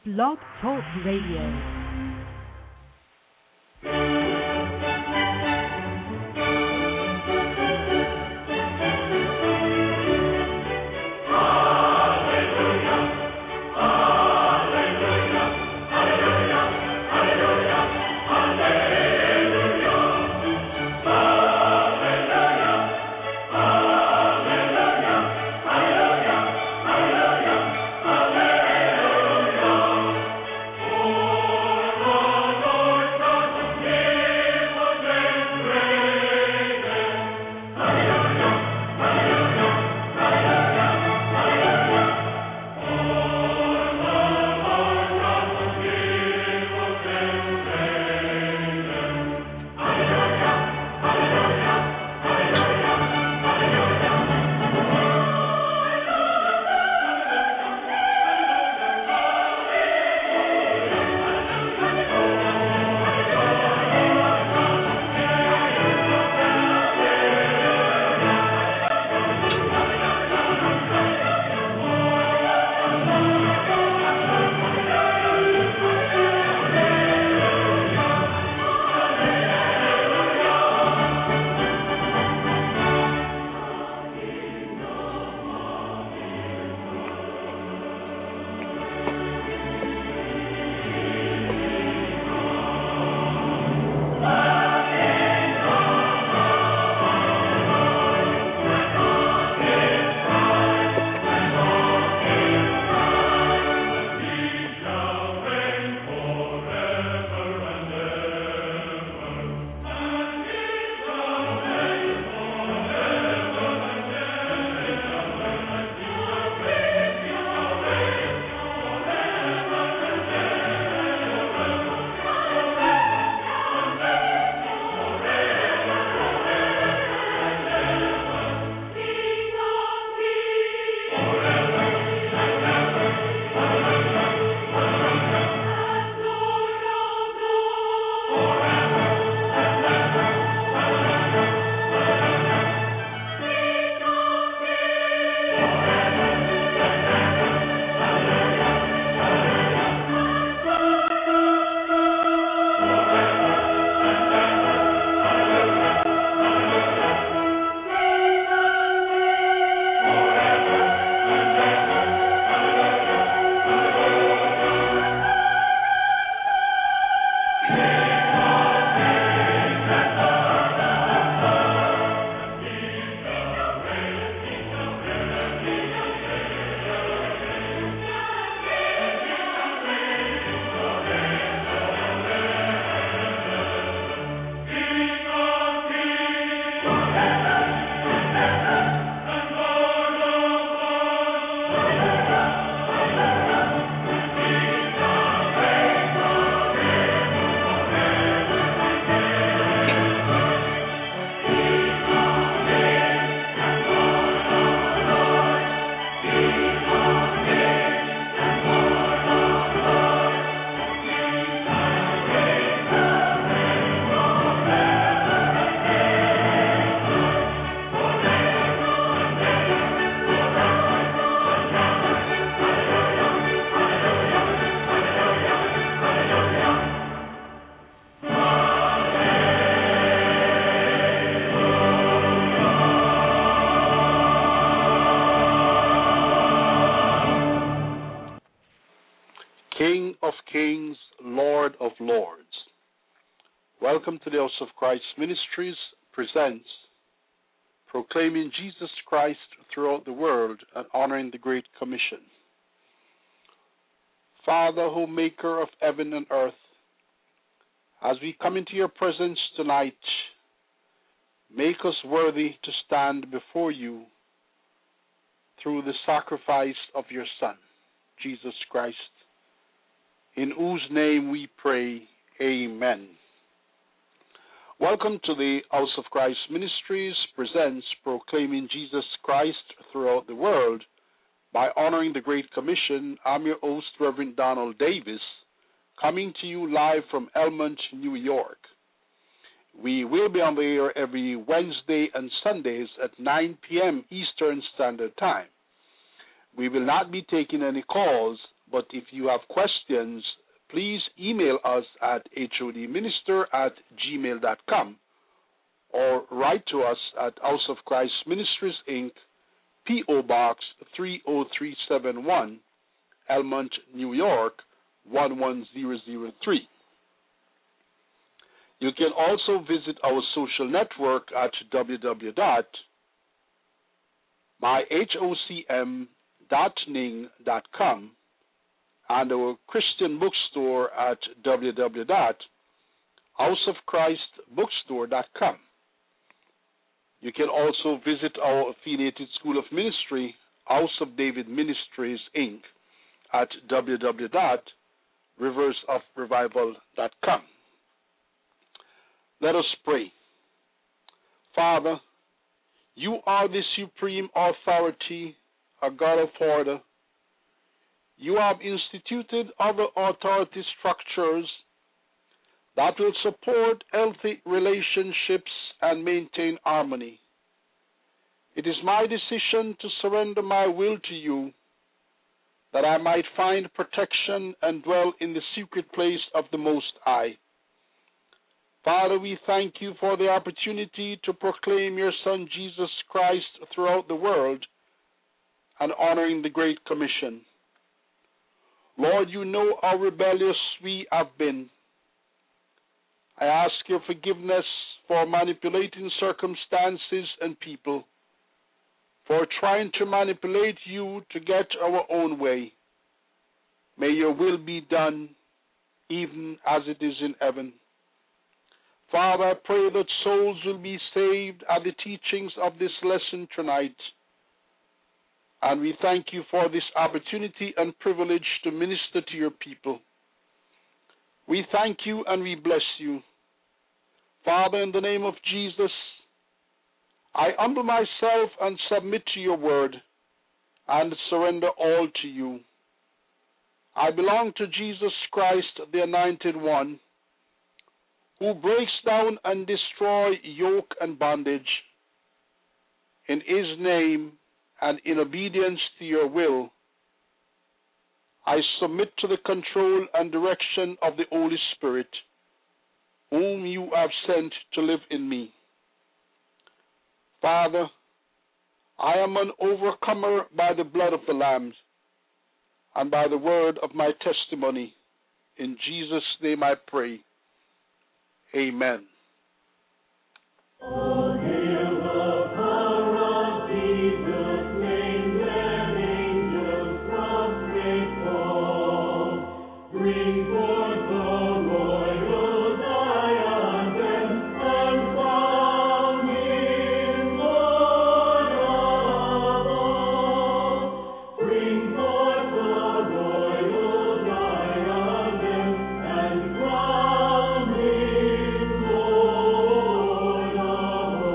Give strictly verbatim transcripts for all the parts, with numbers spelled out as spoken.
Blog Talk Radio. King of Kings, Lord of Lords. Welcome to the House of Christ Ministries presents Proclaiming Jesus Christ Throughout the World and Honoring the Great Commission. Father, O Maker of heaven and earth, as we come into your presence tonight, make us worthy to stand before you through the sacrifice of your Son, Jesus Christ, in whose name we pray, amen. Welcome to the House of Christ Ministries presents Proclaiming Jesus Christ Throughout the World by Honoring the Great Commission. I'm your host, Reverend Donald Davis, coming to you live from Elmont, New York. We will be on the air every Wednesday and Sundays at nine p.m. Eastern Standard Time. We will not be taking any calls But if you have questions, please email us at hodminister at gmail dot com or write to us at House of Christ Ministries, Incorporated, P O. Box three oh three seven one, Elmont, New York, one one zero zero three. You can also visit our social network at w w w dot my hocm dot ning dot com and our Christian bookstore at w w w dot house of christ bookstore dot com. You can also visit our affiliated school of ministry, House of David Ministries, Incorporated, at w w w dot rivers of revival dot com. Let us pray. Father, you are the supreme authority, a God of order. You have instituted other authority structures that will support healthy relationships and maintain harmony. It is my decision to surrender my will to you, that I might find protection and dwell in the secret place of the Most High. Father, we thank you for the opportunity to proclaim your Son Jesus Christ throughout the world and honoring the Great Commission. Lord, you know how rebellious we have been. I ask your forgiveness for manipulating circumstances and people, for trying to manipulate you to get our own way. May your will be done, even as it is in heaven. Father, I pray that souls will be saved at the teachings of this lesson tonight. And we thank you for this opportunity and privilege to minister to your people. We thank you and we bless you. Father, in the name of Jesus, I humble myself and submit to your word and surrender all to you. I belong to Jesus Christ, the Anointed One, who breaks down and destroys yoke and bondage. In his name and in obedience to your will, I submit to the control and direction of the Holy Spirit, whom you have sent to live in me. Father, I am an overcomer by the blood of the Lamb and by the word of my testimony. In Jesus' name I pray. Amen. Oh, hail the power of Jesus' name, let angels prostrate fall. Bring forth the royal diadem and crown him Lord of all. Bring forth the royal diadem and crown him Lord of all.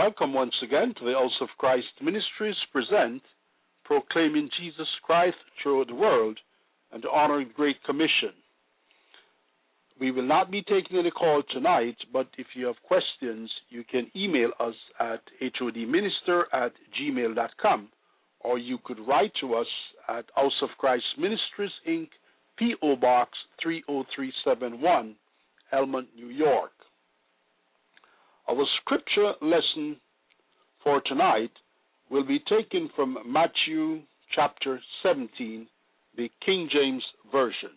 Welcome once again to the House of Christ Ministries present Proclaiming Jesus Christ through the World and honoring the Great Commission. We will not be taking any call tonight, but if you have questions, you can email us at hodminister at gmail dot com, or you could write to us at House of Christ Ministries, Incorporated, P O Box three oh three seven one, Elmont, New York. Our scripture lesson for tonight will be taken from Matthew chapter seventeen, the King James Version.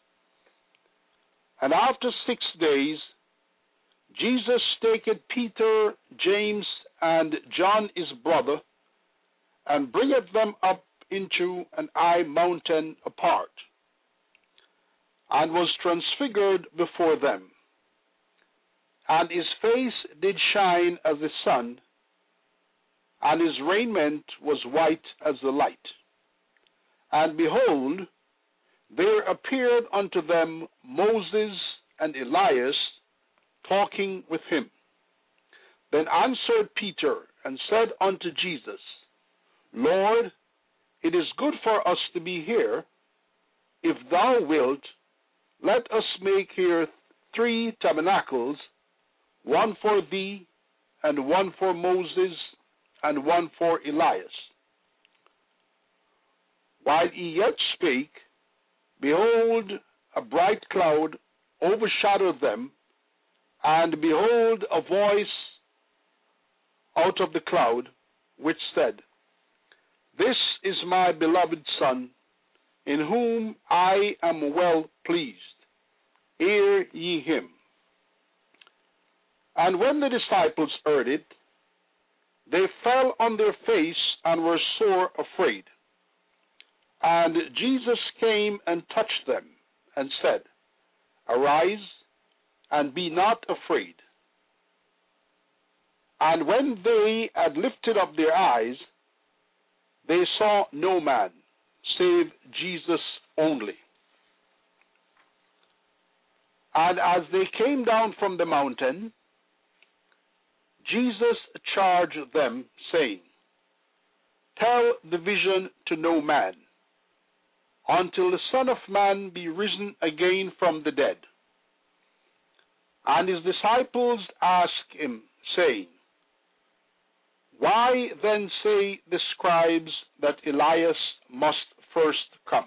And after six days, Jesus taketh Peter, James, and John his brother, and bringeth them up into an high mountain apart, and was transfigured before them. And his face did shine as the sun, and his raiment was white as the light. And behold, there appeared unto them Moses and Elias talking with him. Then answered Peter and said unto Jesus, Lord, it is good for us to be here. If thou wilt, let us make here three tabernacles, one for thee, and one for Moses, and one for Elias. While he yet spake, behold, a bright cloud overshadowed them, and behold, a voice out of the cloud, which said, This is my beloved Son, in whom I am well pleased. Hear ye him. And when the disciples heard it, they fell on their face and were sore afraid. And Jesus came and touched them, and said, Arise, and be not afraid. And when they had lifted up their eyes, they saw no man, save Jesus only. And as they came down from the mountain, Jesus charged them, saying, Tell the vision to no man, until the Son of Man be risen again from the dead. And his disciples asked him, saying, Why then say the scribes that Elias must first come?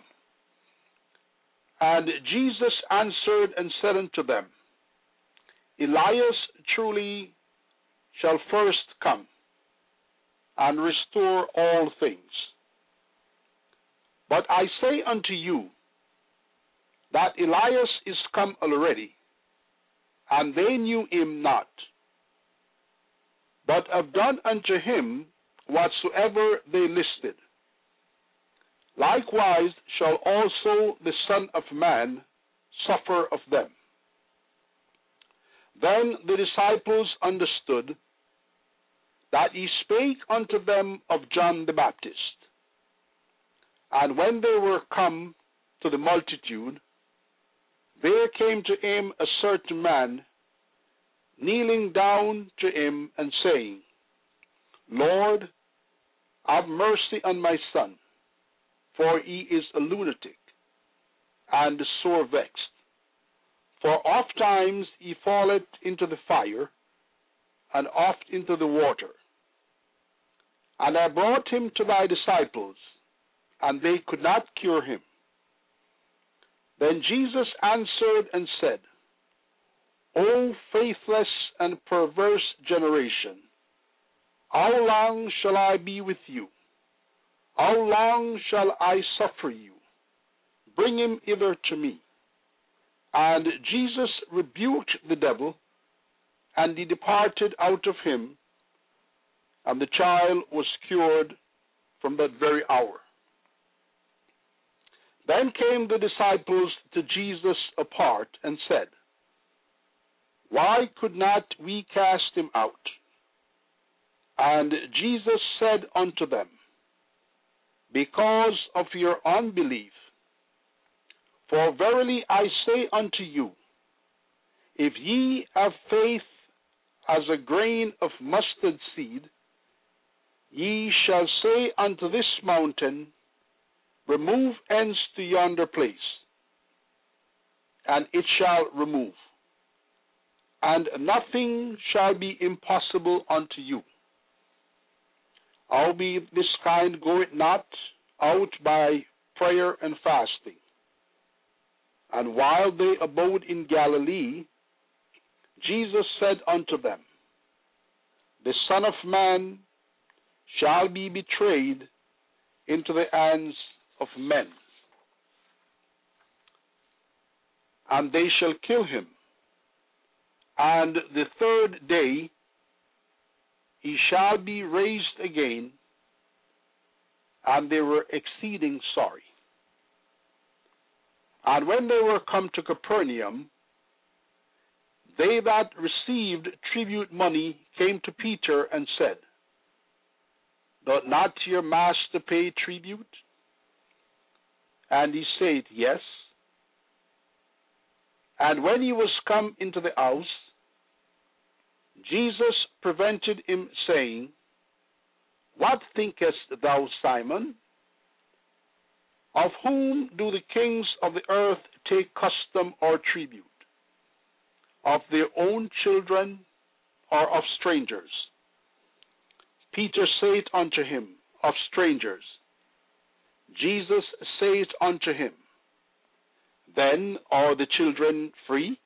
And Jesus answered and said unto them, Elias truly shall first come, and restore all things. But I say unto you, that Elias is come already, and they knew him not, but have done unto him whatsoever they listed. Likewise shall also the Son of Man suffer of them. Then the disciples understood that he spake unto them of John the Baptist. And when they were come to the multitude, there came to him a certain man, kneeling down to him and saying, Lord, have mercy on my son, for he is a lunatic, and sore vexed. For oft times he falleth into the fire, and oft into the water. And I brought him to thy disciples, and they could not cure him. Then Jesus answered and said, O faithless and perverse generation, how long shall I be with you? How long shall I suffer you? Bring him hither to me. And Jesus rebuked the devil, and he departed out of him, and the child was cured from that very hour. Then came the disciples to Jesus apart, and said, Why could not we cast him out? And Jesus said unto them, Because of your unbelief. For verily I say unto you, if ye have faith as a grain of mustard seed, ye shall say unto this mountain, remove hence to yonder place, and it shall remove, and nothing shall be impossible unto you. Albeit this kind goeth not out by prayer and fasting. And while they abode in Galilee, Jesus said unto them, the Son of Man shall be betrayed into the hands of men, and they shall kill him, and the third day he shall be raised again. And they were exceeding sorry. And when they were come to Capernaum, they that received tribute money came to Peter and said, doth not your master pay tribute? And he said, yes. And when he was come into the house, Jesus prevented him, saying, what thinkest thou, Simon? Of whom do the kings of the earth take custom or tribute? Of their own children or of strangers? Peter saith unto him, of strangers. Jesus saith unto him, then are the children free?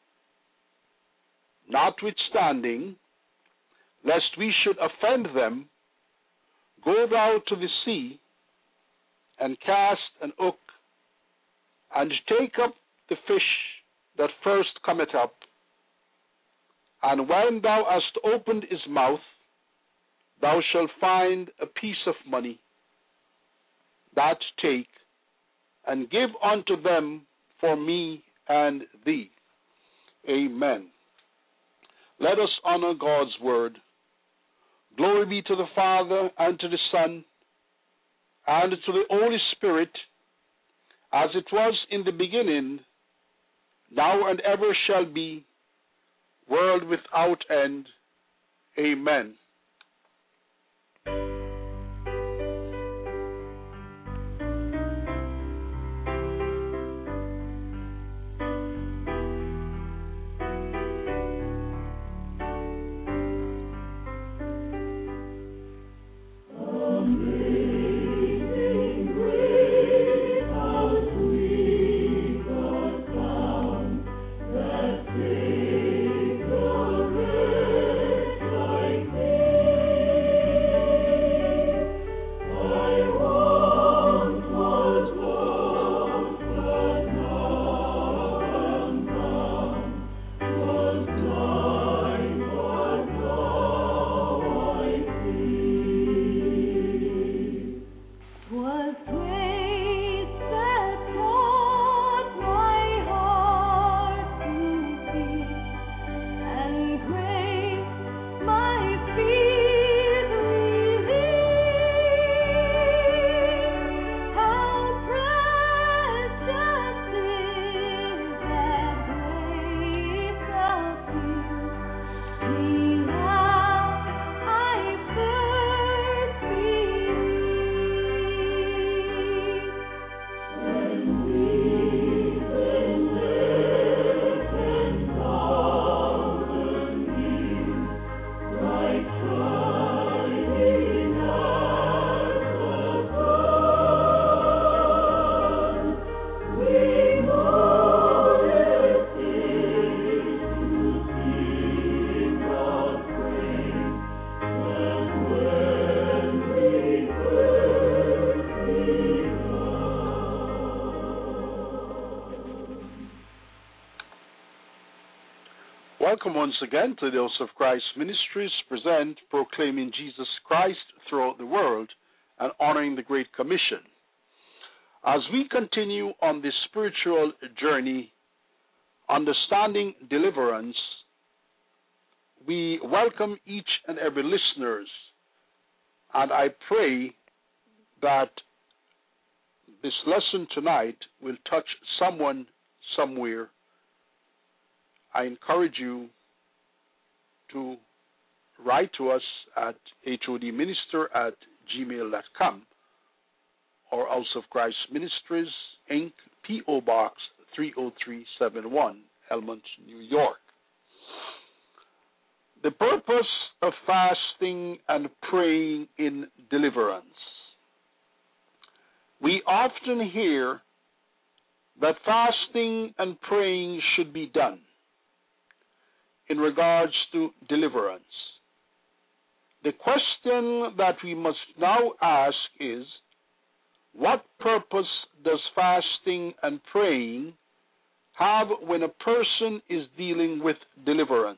Notwithstanding, lest we should offend them, go thou to the sea, and cast an hook, and take up the fish that first cometh up. And when thou hast opened his mouth, thou shalt find a piece of money. That take, and give unto them for me and thee. Amen. Let us honor God's word. Glory be to the Father, and to the Son, and to the Holy Spirit, as it was in the beginning, now and ever shall be, world without end. Amen. Welcome once again to the House of Christ Ministries present Proclaiming Jesus Christ Throughout the World and Honoring the Great Commission. As we continue on this spiritual journey, understanding deliverance, we welcome each and every listeners, and I pray that this lesson tonight will touch someone somewhere. I encourage you to write to us at hodminister at gmail dot com or House of Christ Ministries, Incorporated, P O. Box three oh three seven one, Elmont, New York. The purpose of fasting and praying in deliverance. We often hear that fasting and praying should be done in regards to deliverance. The question that we must now ask is, what purpose does fasting and praying have when a person is dealing with deliverance?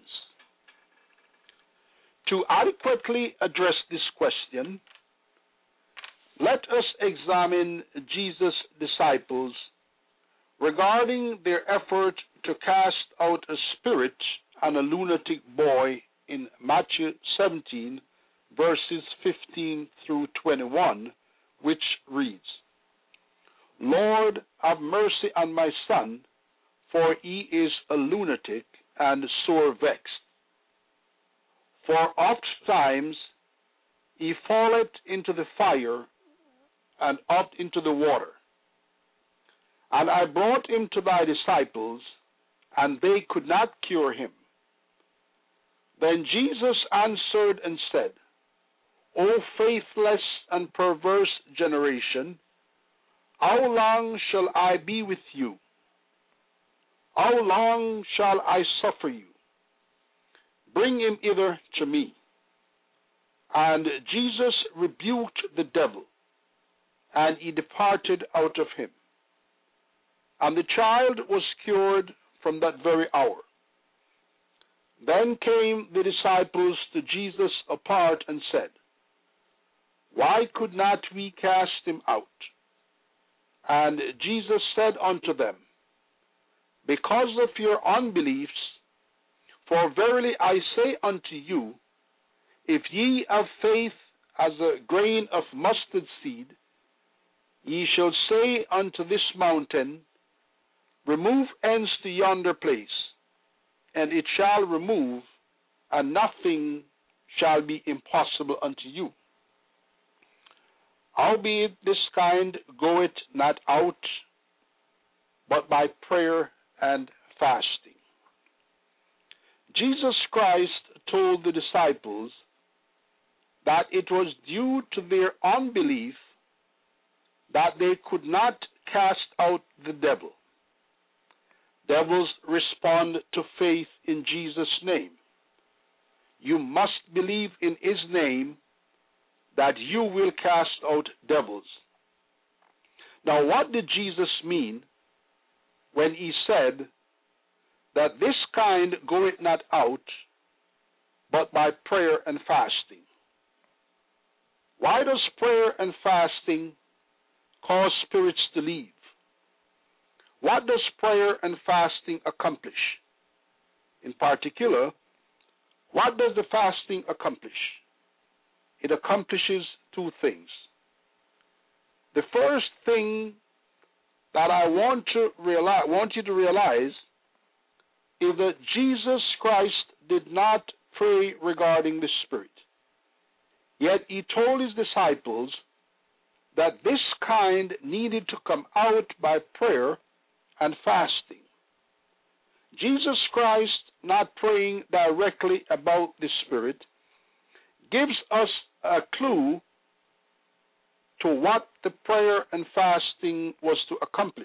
To adequately address this question, let us examine Jesus' disciples regarding their effort to cast out a spirit and a lunatic boy in Matthew seventeen, verses fifteen through twenty-one, which reads, Lord, have mercy on my son, for he is a lunatic and sore vexed. For oft times he falleth into the fire and up into the water. And I brought him to thy disciples, and they could not cure him. Then Jesus answered and said, O faithless and perverse generation, how long shall I be with you? How long shall I suffer you? Bring him hither to me. And Jesus rebuked the devil, and he departed out of him. And the child was cured from that very hour. Then came the disciples to Jesus apart and said, Why could not we cast him out? And Jesus said unto them, Because of your unbeliefs, for verily I say unto you, if ye have faith as a grain of mustard seed, ye shall say unto this mountain, Remove hence to yonder place, and it shall remove, and nothing shall be impossible unto you. Howbeit this kind goeth not out, but by prayer and fasting. Jesus Christ told the disciples that it was due to their unbelief that they could not cast out the devil. Devils respond to faith in Jesus' name. You must believe in his name that you will cast out devils. Now, what did Jesus mean when he said that this kind goeth not out, but by prayer and fasting? Why does prayer and fasting cause spirits to leave? What does prayer and fasting accomplish? In particular, what does the fasting accomplish? It accomplishes two things. The first thing that I want to realize, want you to realize is that Jesus Christ did not pray regarding the Spirit. Yet he told his disciples that this kind needed to come out by prayer and fasting. Jesus Christ not praying directly about the Spirit gives us a clue to what the prayer and fasting was to accomplish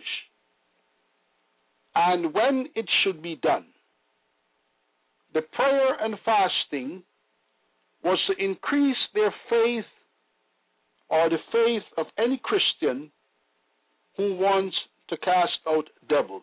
and when it should be done. The prayer and fasting was to increase their faith or the faith of any Christian who wants to cast out devils.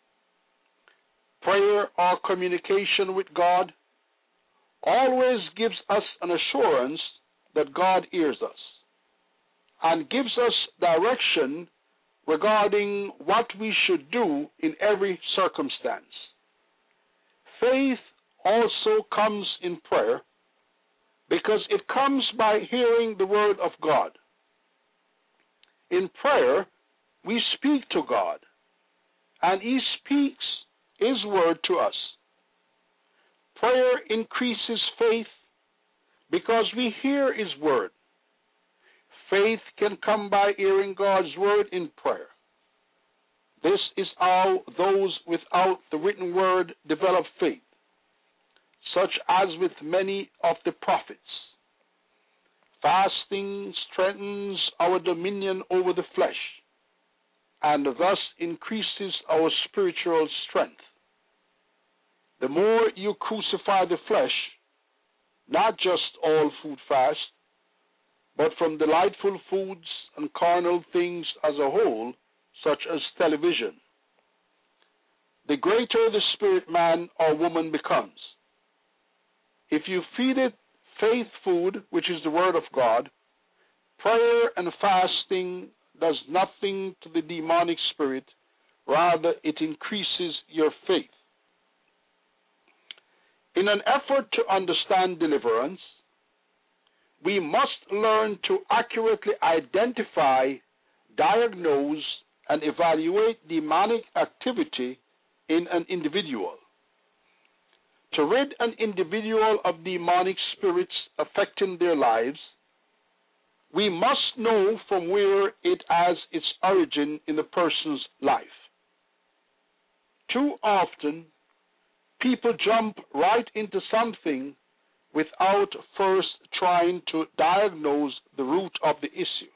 Prayer or communication with God always gives us an assurance that God hears us and gives us direction regarding what we should do in every circumstance. Faith also comes in prayer because it comes by hearing the word of God. In prayer, we speak to God, and he speaks his word to us. Prayer increases faith because we hear his word. Faith can come by hearing God's word in prayer. This is how those without the written word develop faith, such as with many of the prophets. Fasting strengthens our dominion over the flesh, and thus increases our spiritual strength. The more you crucify the flesh, not just all food fast, but from delightful foods and carnal things as a whole, such as television, the greater the spirit man or woman becomes. If you feed it faith food, which is the word of God, prayer and fasting does nothing to the demonic spirit, rather it increases your faith. In an effort to understand deliverance, we must learn to accurately identify, diagnose, and evaluate demonic activity in an individual. To rid an individual of demonic spirits affecting their lives, we must know from where it has its origin in the person's life. Too often, people jump right into something without first trying to diagnose the root of the issue.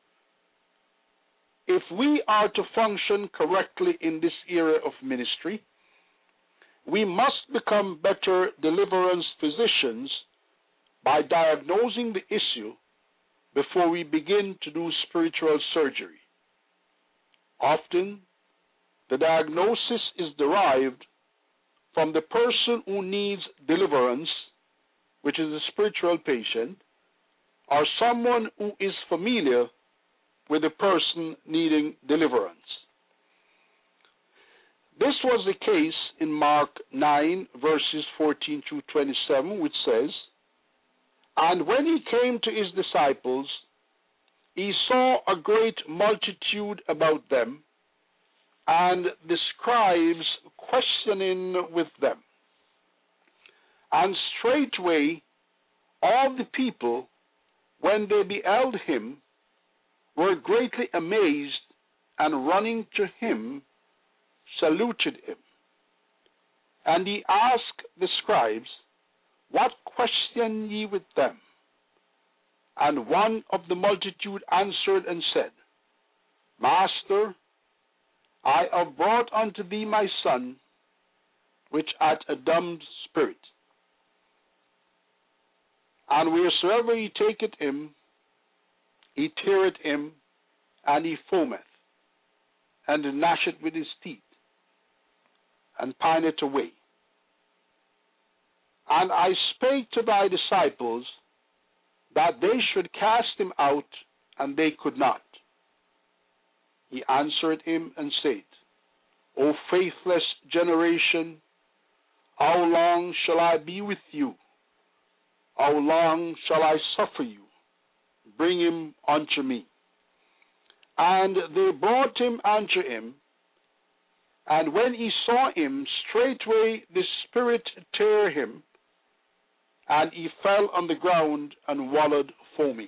If we are to function correctly in this area of ministry, we must become better deliverance physicians by diagnosing the issue before we begin to do spiritual surgery. Often, the diagnosis is derived from the person who needs deliverance, which is a spiritual patient, or someone who is familiar with the person needing deliverance. This was the case in Mark nine, verses fourteen through twenty-seven, which says, "And when he came to his disciples, he saw a great multitude about them, and the scribes questioning with them. And straightway all the people, when they beheld him, were greatly amazed, and running to him, saluted him. And he asked the scribes, What question ye with them? And one of the multitude answered and said, Master, I have brought unto thee my son, which hath a dumb spirit. And wheresoever he taketh him, he teareth him, and he foameth, and gnasheth with his teeth, and pineth away. And I spake to thy disciples that they should cast him out, and they could not. He answered him and said, O faithless generation, how long shall I be with you? How long shall I suffer you? Bring him unto me. And they brought him unto him, and when he saw him, straightway the spirit tear him, and he fell on the ground and wallowed foaming.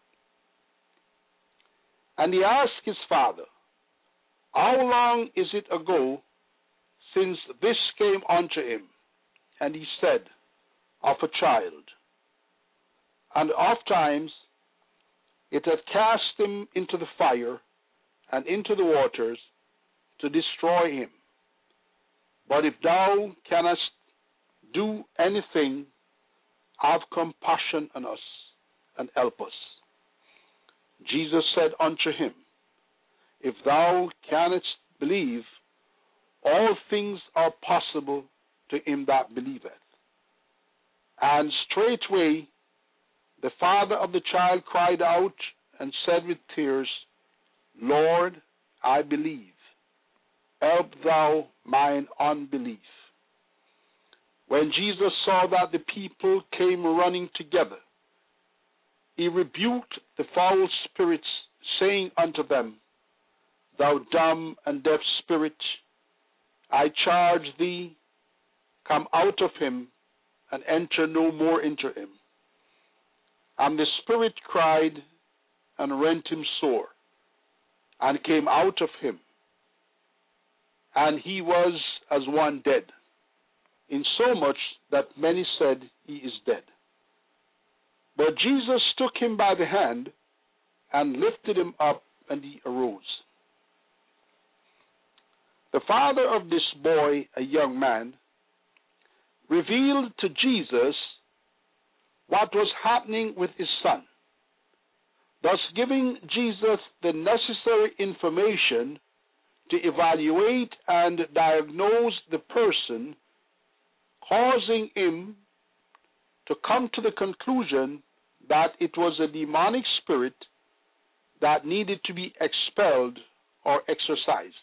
And he asked his father, How long is it ago since this came unto him? And he said, Of a child. And oft times it hath cast him into the fire and into the waters to destroy him. But if thou canst do anything, have compassion on us and help us. Jesus said unto him, If thou canst believe, all things are possible to him that believeth. And straightway the father of the child cried out and said with tears, Lord, I believe. Help thou mine unbelief. When Jesus saw that the people came running together, he rebuked the foul spirits, saying unto them, Thou dumb and deaf spirit, I charge thee, come out of him, and enter no more into him. And the spirit cried and rent him sore, and came out of him, and he was as one dead, insomuch that many said, He is dead. But Jesus took him by the hand, and lifted him up, and he arose. The father of this boy, a young man, revealed to Jesus what was happening with his son, thus giving Jesus the necessary information to evaluate and diagnose the person, causing him to come to the conclusion that it was a demonic spirit that needed to be expelled or exorcised.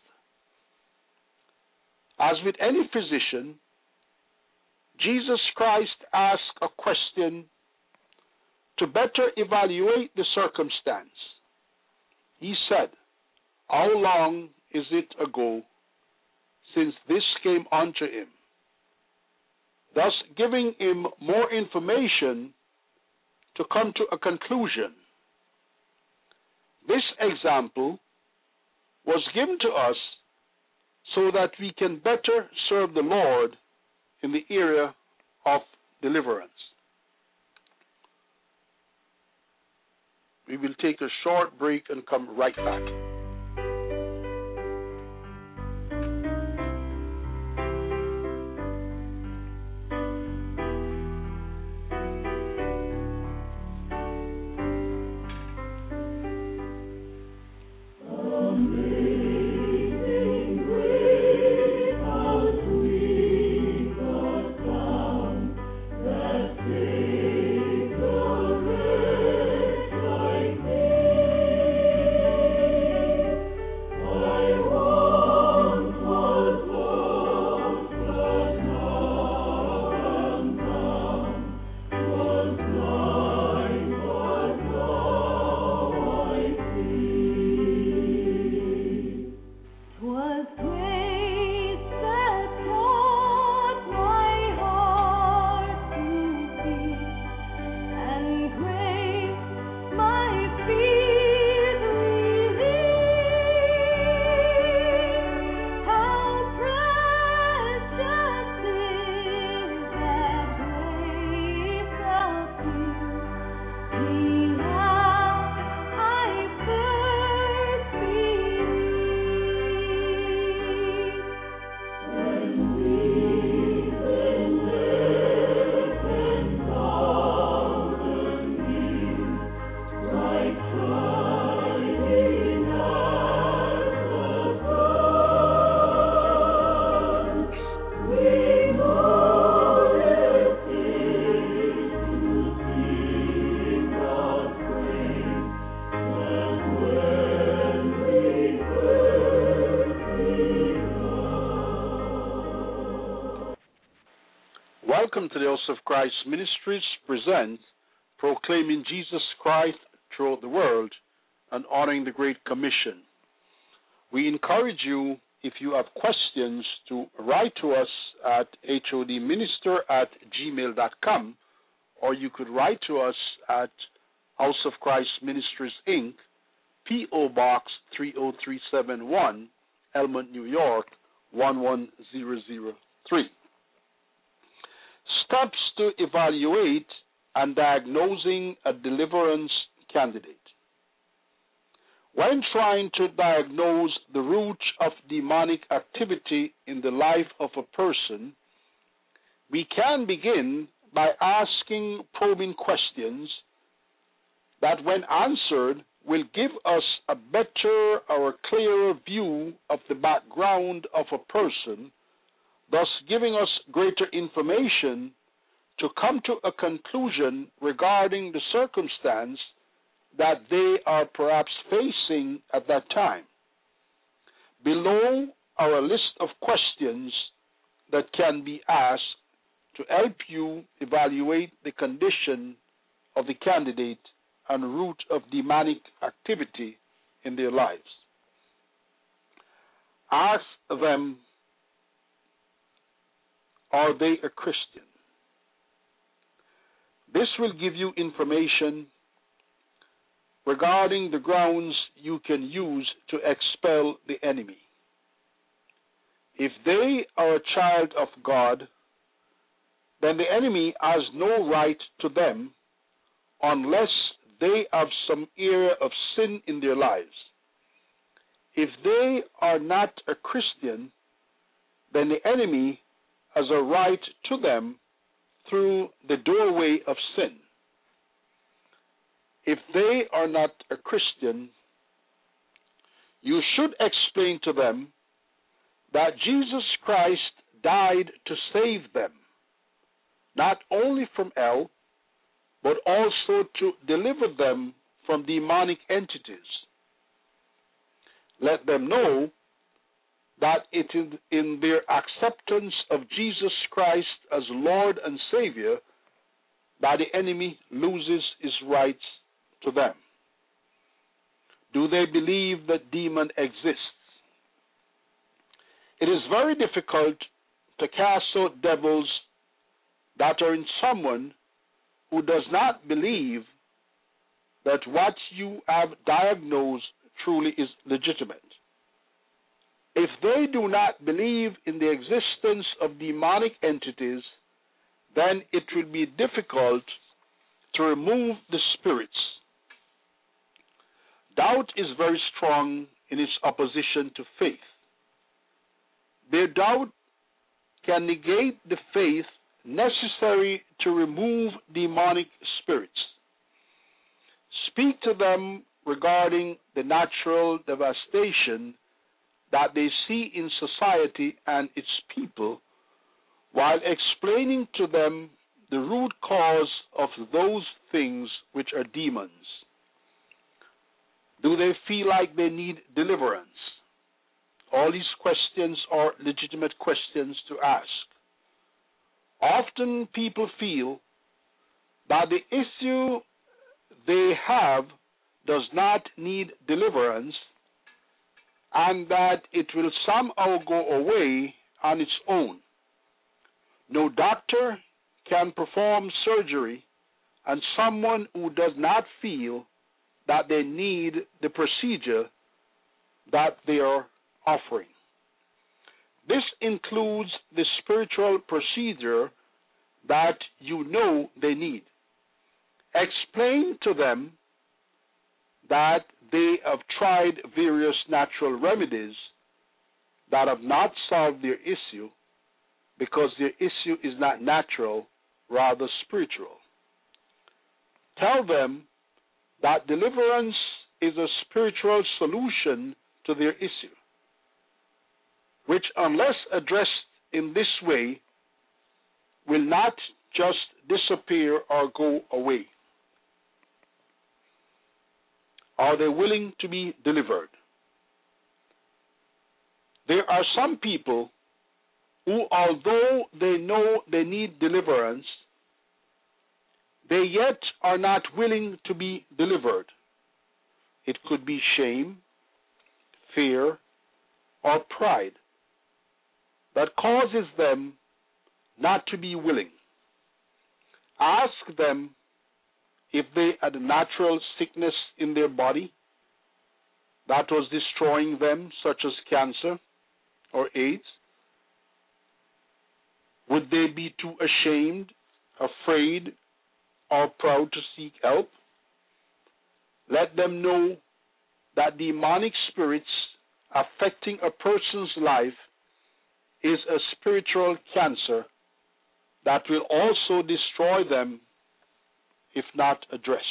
As with any physician, Jesus Christ asked a question to better evaluate the circumstance. He said, How long is it ago since this came unto him? Thus giving him more information to come to a conclusion. This example was given to us so that we can better serve the Lord in the area of deliverance. We will take a short break and come right back. Welcome to the House of Christ Ministries presents Proclaiming Jesus Christ Throughout the World and Honoring the Great Commission. We encourage you, if you have questions, to write to us at hodminister at gmail dot com, or you could write to us at House of Christ Ministries, Incorporated, P O. Box three oh three seven one, Elmont, New York, one one zero zero three. Steps to evaluate and diagnosing a deliverance candidate. When trying to diagnose the root of demonic activity in the life of a person, we can begin by asking probing questions that, when answered, will give us a better or a clearer view of the background of a person, thus giving us greater information to come to a conclusion regarding the circumstance that they are perhaps facing at that time. Below are a list of questions that can be asked to help you evaluate the condition of the candidate and root of demonic activity in their lives. Ask them, are they a Christian? This will give you information regarding the grounds you can use to expel the enemy. If they are a child of God, then the enemy has no right to them unless they have some area of sin in their lives. If they are not a Christian, then the enemy has a right to them through the doorway of sin. If they are not a Christian, you should explain to them that Jesus Christ died to save them, not only from hell, but also to deliver them from demonic entities. Let them know that it is in their acceptance of Jesus Christ as Lord and Savior that the enemy loses his rights to them. Do they believe that demon exists? It is very difficult to cast out devils that are in someone who does not believe that what you have diagnosed truly is legitimate. If they do not believe in the existence of demonic entities, then it will be difficult to remove the spirits. Doubt is very strong in its opposition to faith. Their doubt can negate the faith necessary to remove demonic spirits. Speak to them regarding the natural devastation that they see in society and its people, while explaining to them the root cause of those things which are demons. Do they feel like they need deliverance? All these questions are legitimate questions to ask. Often people feel that the issue they have does not need deliverance and that it will somehow go away on its own. No doctor can perform surgery on someone who does not feel that they need the procedure that they are offering. This includes the spiritual procedure that you know they need. Explain to them that they have tried various natural remedies that have not solved their issue because their issue is not natural, rather spiritual. Tell them that deliverance is a spiritual solution to their issue, which, unless addressed in this way, will not just disappear or go away. Are they willing to be delivered? There are some people who, although they know they need deliverance, they yet are not willing to be delivered. It could be shame, fear, or pride that causes them not to be willing. Ask them if they had a natural sickness in their body that was destroying them, such as cancer or AIDS. Would they be too ashamed, afraid, or proud to seek help? Let them know that demonic spirits affecting a person's life is a spiritual cancer that will also destroy them if not addressed.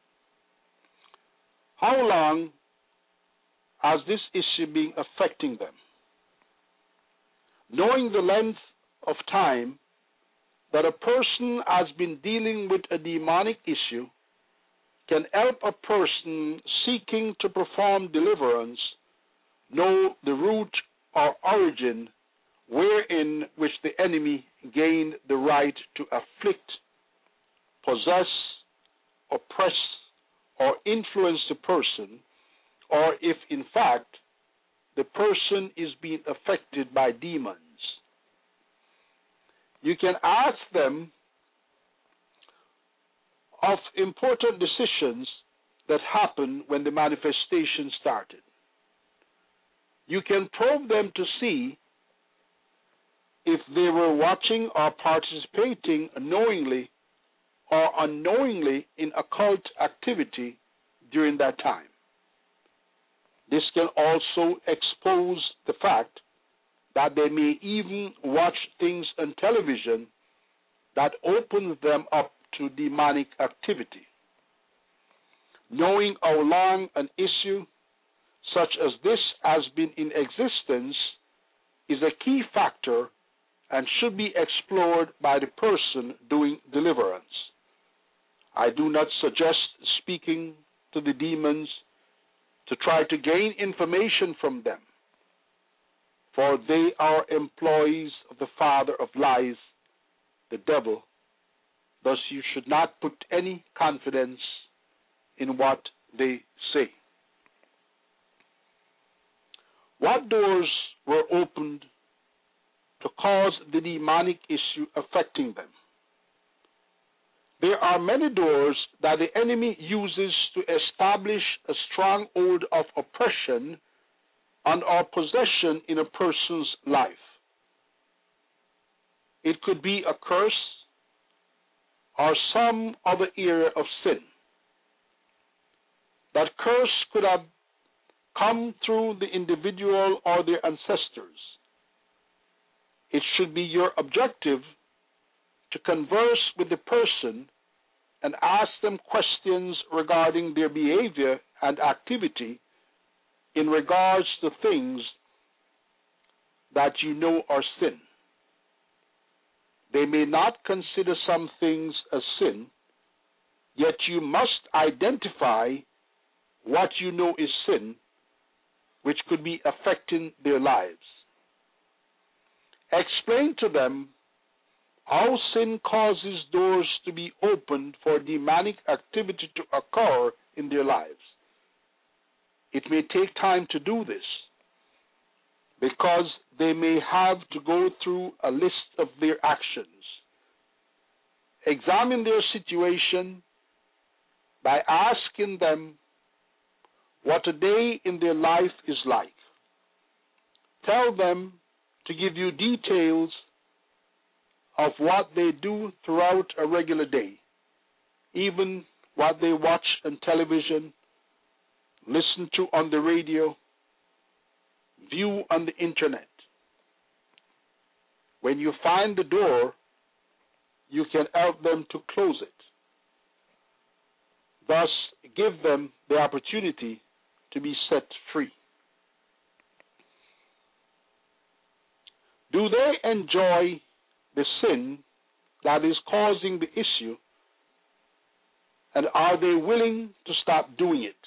How long has this issue been affecting them? Knowing the length of time that a person has been dealing with a demonic issue can help a person seeking to perform deliverance know the root or origin wherein which the enemy gained the right to afflict, possess, oppress, or influence the person, or if in fact the person is being affected by demons. You can ask them of important decisions that happened when the manifestation started. You can probe them to see if they were watching or participating knowingly or unknowingly in occult activity during that time. This can also expose the fact that they may even watch things on television that opens them up to demonic activity. Knowing how long an issue such as this has been in existence is a key factor and should be explored by the person doing deliverance. I do not suggest speaking to the demons to try to gain information from them, for they are employees of the father of lies, the devil. Thus you should not put any confidence in what they say. What doors were opened to cause the demonic issue affecting them? There are many doors that the enemy uses to establish a stronghold of oppression and or possession in a person's life. It could be a curse or some other area of sin. That curse could have come through the individual or their ancestors. It should be your objective to converse with the person and ask them questions regarding their behavior and activity in regards to things that you know are sin. They may not consider some things as sin, yet you must identify what you know is sin, which could be affecting their lives. Explain to them how sin causes doors to be opened for demonic activity to occur in their lives. It may take time to do this because they may have to go through a list of their actions. Examine their situation by asking them what a day in their life is like. Tell them to give you details of what they do throughout a regular day, even what they watch on television, listen to on the radio, view on the internet. When you find the door, you can help them to close it. Thus, give them the opportunity to be set free. Do they enjoy the sin that is causing the issue, and are they willing to stop doing it?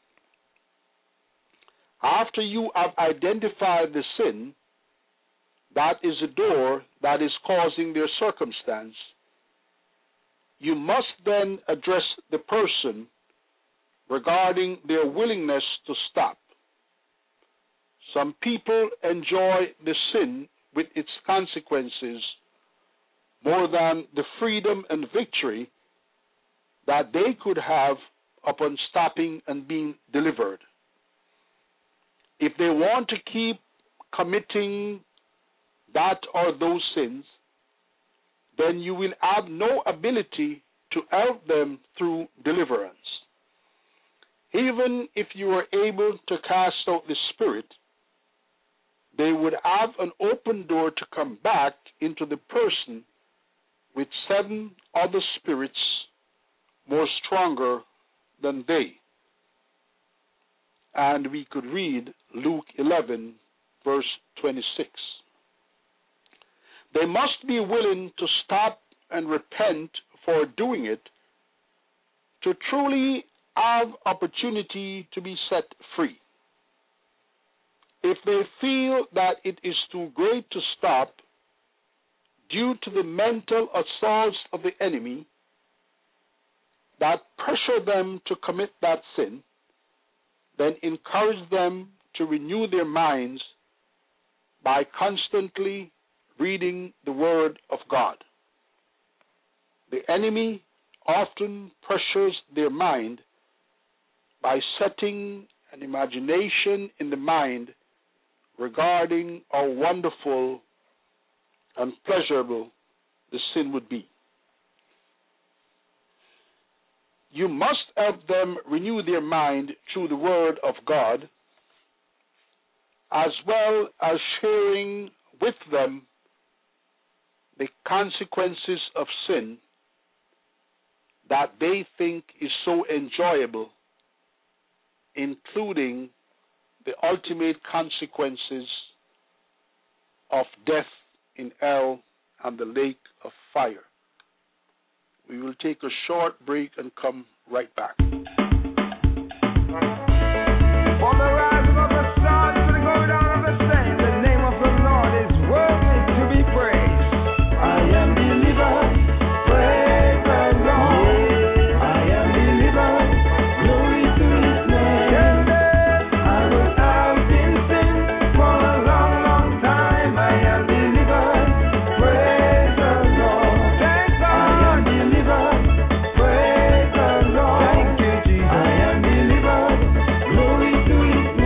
After you have identified the sin that is a door that is causing their circumstance, you must then address the person regarding their willingness to stop. Some people enjoy the sin with its consequences more than the freedom and victory that they could have upon stopping and being delivered. If they want to keep committing that or those sins, then you will have no ability to help them through deliverance. Even if you were able to cast out the spirit, they would have an open door to come back into the person with seven other spirits more stronger than they. And we could read Luke eleven, verse twenty-six. They must be willing to stop and repent for doing it to truly have opportunity to be set free. If they feel that it is too great to stop due to the mental assaults of the enemy that pressure them to commit that sin, then encourage them to renew their minds by constantly reading the Word of God. The enemy often pressures their mind by setting an imagination in the mind regarding how wonderful and pleasurable the sin would be. You must help them renew their mind through the Word of God, as well as sharing with them the consequences of sin that they think is so enjoyable, including the ultimate consequences of death in hell and the lake of fire. We will take a short break and come right back. From the rising of the sun to the going down of the same, the name of the Lord is worthy to be praised. I am delivered, praise the Lord. I am delivered, glory to His name. I was out in sin for a long, long time. I am delivered, praise the Lord. Thank God. I am delivered, praise the Lord. Thank you, Jesus. I am delivered, glory to His name.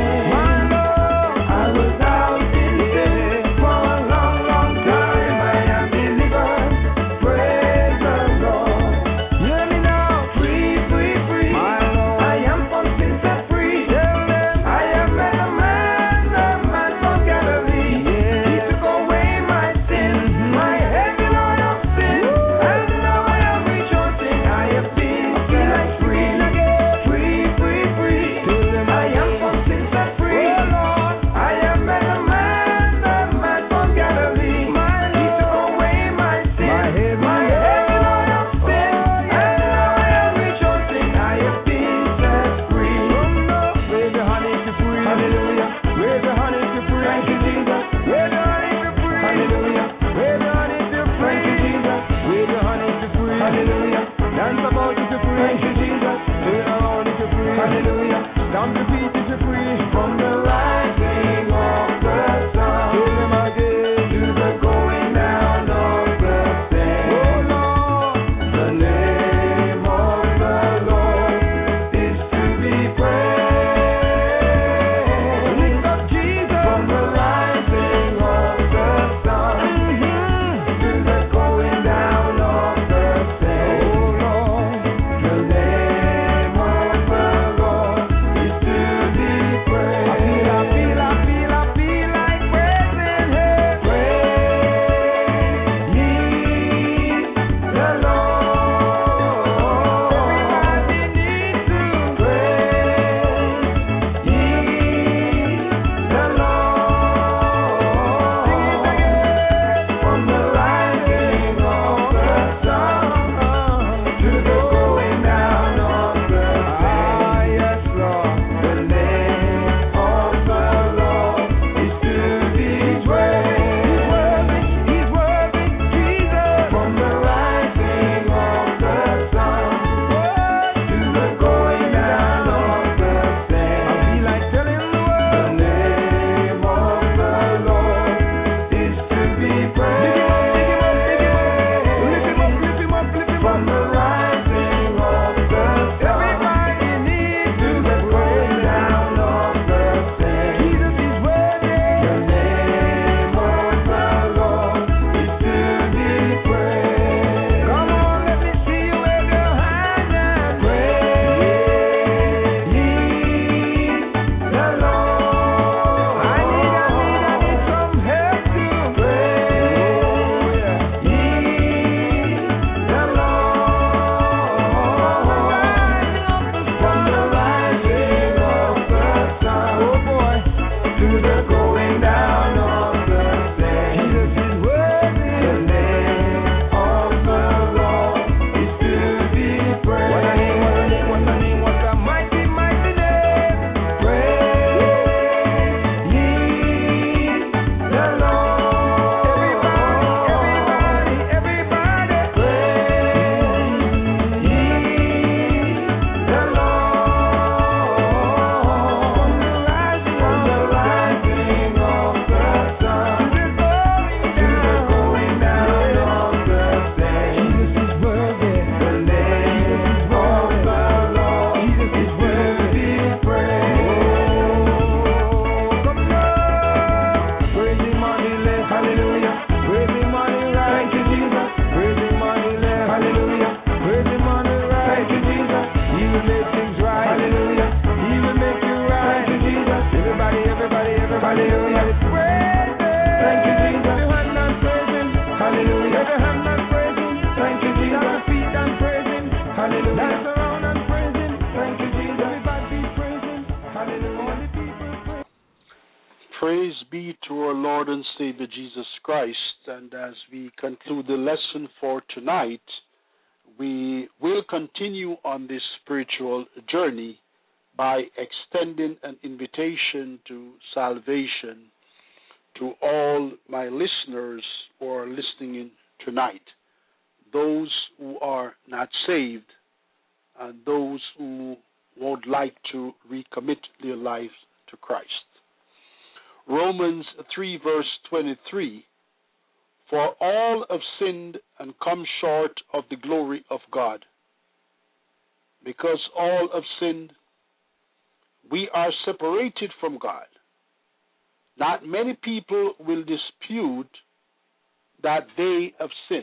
Praise be to our Lord and Savior Jesus Christ. And as we conclude the lesson for tonight, we will continue on this spiritual journey by extending an invitation to salvation to all my listeners who are listening in tonight, those who are not saved and those who would like to recommit their lives to Christ. Romans three verse twenty-three, for all have sinned and come short of the glory of God. Because all have sinned, we are separated from God. Not many people will dispute that they have sinned.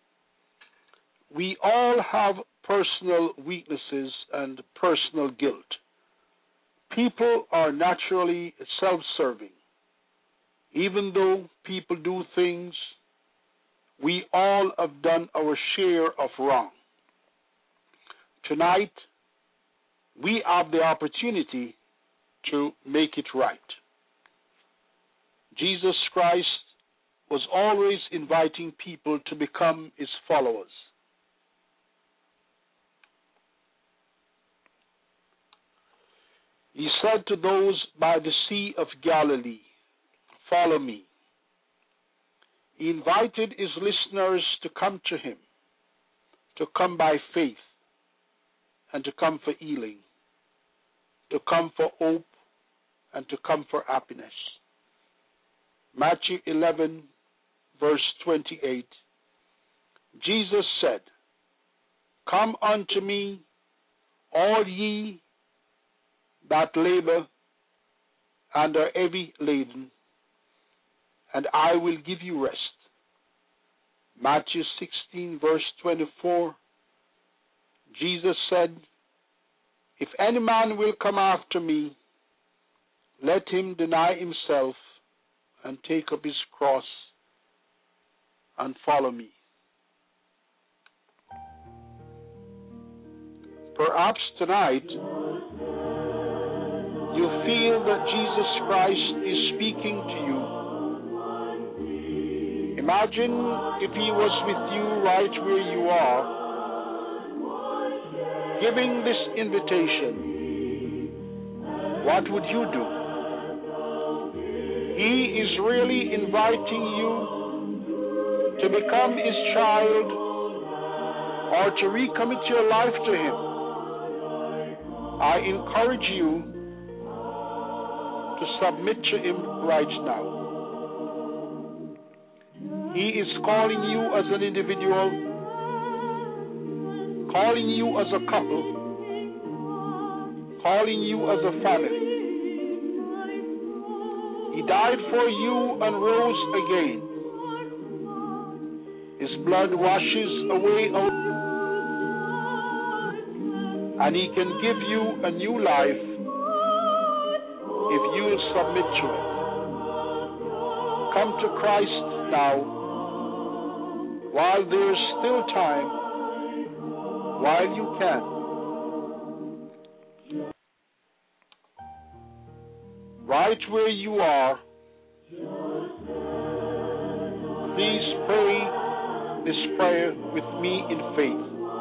We all have personal weaknesses and personal guilt. People are naturally self-serving. Even though people do things, we all have done our share of wrong. Tonight, we have the opportunity to make it right. Jesus Christ was always inviting people to become his followers. He said to those by the Sea of Galilee, follow me. He invited his listeners to come to him, to come by faith, and to come for healing, to come for hope, and to come for happiness. Matthew eleven, verse twenty-eight, Jesus said, come unto me, all ye that labor and are heavy laden, and I will give you rest. Matthew sixteen, verse twenty-four, Jesus said, if any man will come after me, let him deny himself and take up his cross and follow me. Perhaps tonight you feel that Jesus Christ is speaking to you. Imagine if he was with you right where you are, giving this invitation. What would you do? He is really inviting you to become his child or to recommit your life to him. I encourage you to submit to him right now. He is calling you as an individual, calling you as a couple, calling you as a family. He died for you and rose again. His blood washes away our and he can give you a new life if you will submit to it. Come to Christ now while there is still time, while you can. Right where you are, please pray this prayer with me in faith.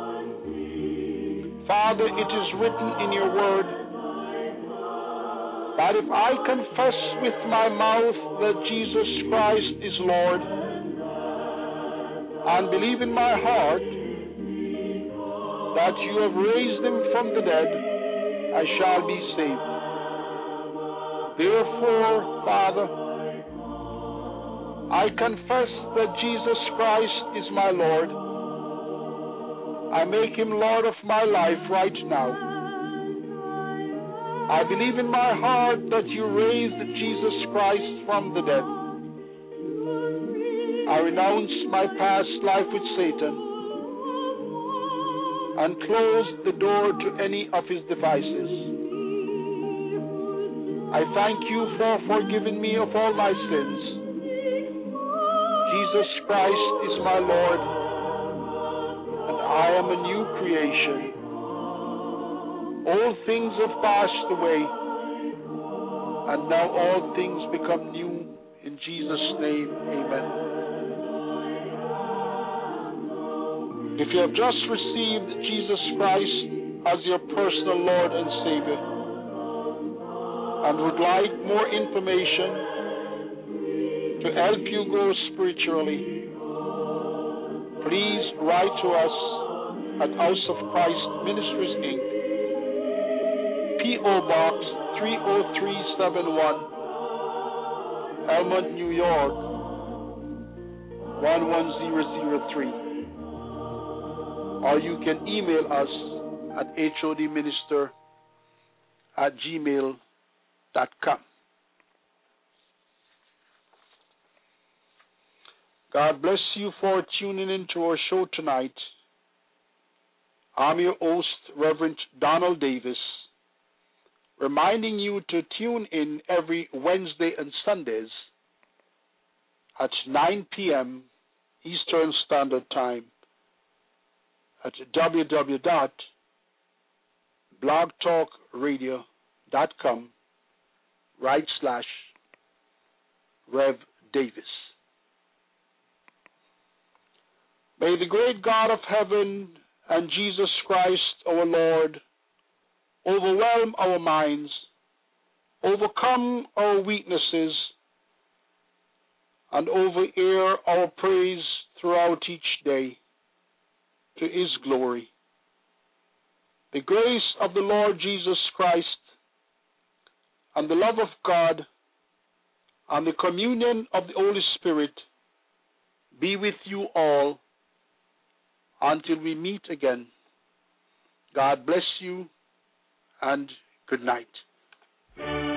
Father, it is written in your word that if I confess with my mouth that Jesus Christ is Lord and believe in my heart that you have raised him from the dead, I shall be saved. Therefore, Father, I confess that Jesus Christ is my Lord. I make him Lord of my life right now. I believe in my heart that you raised Jesus Christ from the dead. I renounce my past life with Satan and close the door to any of his devices. I thank you for forgiving me of all my sins. Jesus Christ is my Lord, and I am a new creation. All things have passed away. and now all things become new. In Jesus' name, amen. If you have just received Jesus Christ as your personal Lord and Savior and would like more information to help you grow spiritually, please write to us at House of Christ Ministries, Incorporated. P O. Box three oh three seven one, Elmont, New York one one zero zero three. Or you can email us at hodminister at gmail dot com. God bless you for tuning into our show tonight. I'm your host, Reverend Donald Davis, reminding you to tune in every Wednesday and Sundays at nine p.m. Eastern Standard Time at w w w dot blog talk radio dot com right slash Rev Davis. May the great God of heaven and Jesus Christ our Lord overwhelm our minds, overcome our weaknesses, and overhear our praise throughout each day to His glory. The grace of the Lord Jesus Christ and the love of God and the communion of the Holy Spirit be with you all until we meet again. God bless you and good night.